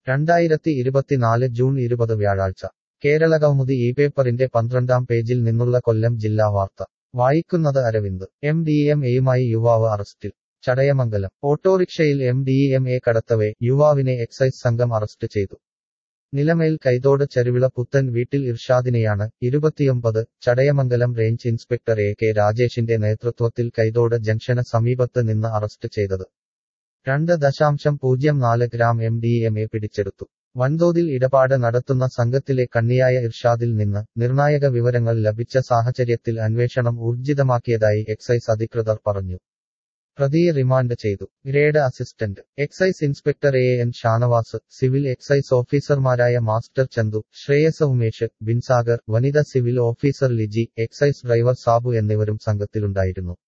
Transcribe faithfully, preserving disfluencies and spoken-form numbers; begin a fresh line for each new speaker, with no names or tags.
രണ്ടായിരത്തി ഇരുപത്തിനാല് ജൂൺ ഇരുപത് വ്യാഴാഴ്ച കേരളകൗമുദി ഈ പേപ്പറിന്റെ പന്ത്രണ്ടാം പേജിൽ നിന്നുള്ള കൊല്ലം ജില്ലാ വാർത്ത വായിക്കുന്നത് അരവിന്ദ്. എം ഡി എം എയുമായി യുവാവ് അറസ്റ്റിൽ. ചടയമംഗലം. ഓട്ടോറിക്ഷയിൽ എം ഡി എം എ കടത്തവേ യുവാവിനെ എക്സൈസ് സംഘം അറസ്റ്റ് ചെയ്തു. നിലമേൽ കൈതോട് ചരുവിള പുത്തൻ വീട്ടിൽ ഇർഷാദിനെയാണ് ഇരുപത്തിയൊമ്പത് Chadayamangalam range inspector A K രാജേഷിന്റെ നേതൃത്വത്തിൽ കൈതോട് ജംഗ്ഷന് സമീപത്ത് നിന്ന് അറസ്റ്റ് ചെയ്തത്. രണ്ട് ദശാംശം പൂജ്യം നാല് gram M D M A പിടിച്ചെടുത്തു. വൻതോതിൽ ഇടപാട് നടത്തുന്ന സംഘത്തിലെ കണ്ണിയായ ഇർഷാദിൽ നിന്ന് നിർണായക വിവരങ്ങൾ ലഭിച്ച സാഹചര്യത്തിൽ അന്വേഷണം ഊർജിതമാക്കിയതായി എക്സൈസ് അധികൃതർ പറഞ്ഞു. പ്രതിയെ റിമാൻഡ് ചെയ്തു. Grade assistant excise inspector A N Shanavas, civil excise ഓഫീസർമാരായ മാസ്റ്റർ ചന്തു, ശ്രേയസ് ഉമേഷ്, ബിൻസാഗർ, വനിത civil officer Liji, excise driver Sabu എന്നിവരും സംഘത്തിലുണ്ടായിരുന്നു.